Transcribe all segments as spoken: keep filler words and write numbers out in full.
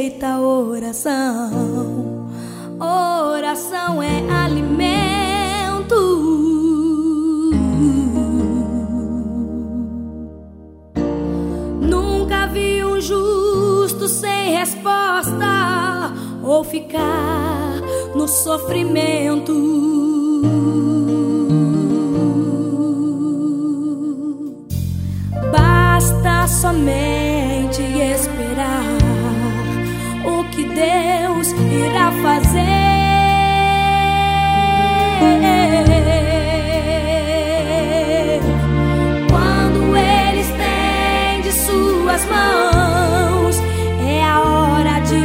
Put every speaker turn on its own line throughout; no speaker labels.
aceita a oração. Oração é alimento. Nunca vi um justo sem resposta ou ficar no sofrimento. Basta somente esperar o que Deus irá fazer. Quando Ele estende suas mãos, é a hora de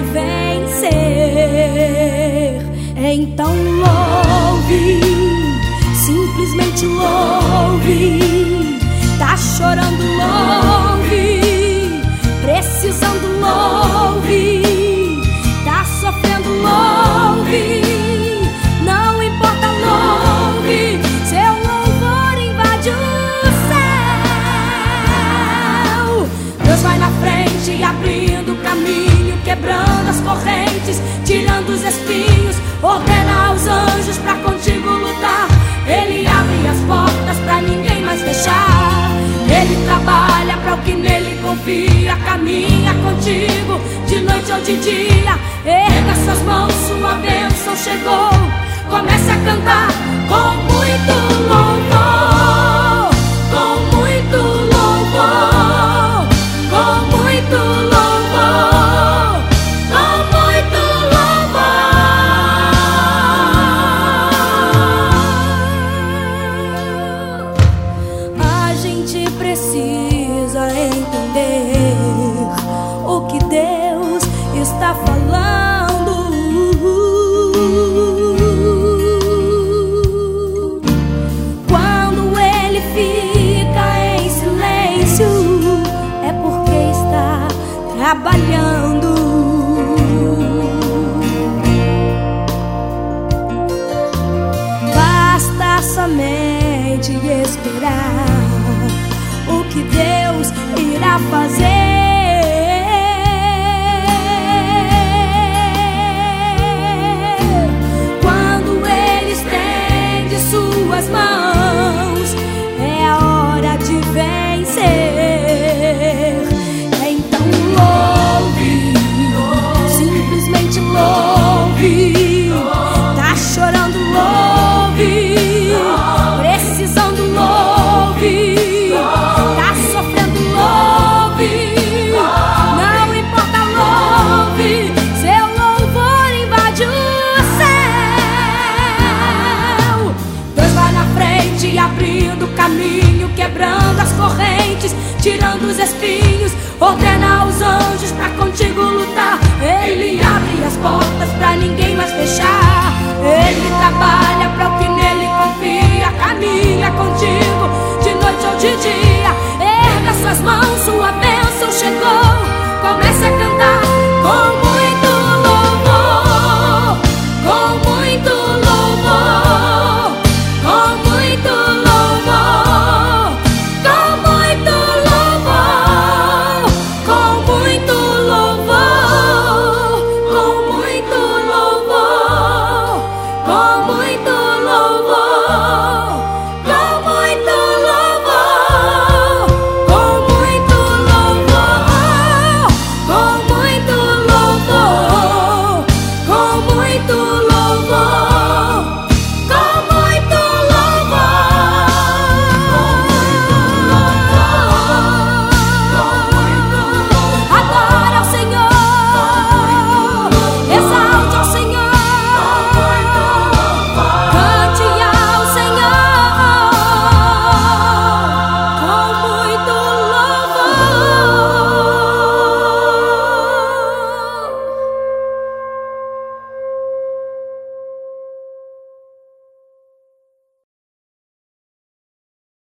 vencer. Então louve, simplesmente louve. Tá chorando, louve. Precisando, louve. Tá sofrendo, louve. Não importa, louve. Seu louvor invade o céu. Deus vai na frente, abrindo o caminho, quebrando as correntes, tirando os espinhos. Ordena aos anjos pra contigo lutar. Ele abre as portas pra ninguém mais fechar. Ele trabalha para o que nele confia. Caminha contigo de noite ou de dia. Erga suas mãos, sua bênção chegou. Comece a cantar com muito louvor, com muito louvor, com muito louvor, com muito louvor. A gente precisa entender o que Deus está falando. Quando Ele fica em silêncio, é porque está trabalhando. Basta somente esperar o que Deus irá fazer. Quando Ele estende suas mãos, é a hora de vencer. Então louve, simplesmente louve. Tá chorando, louve. Precisando, louve. Abrindo o caminho, quebrando as correntes, tirando os espinhos. Ordena aos anjos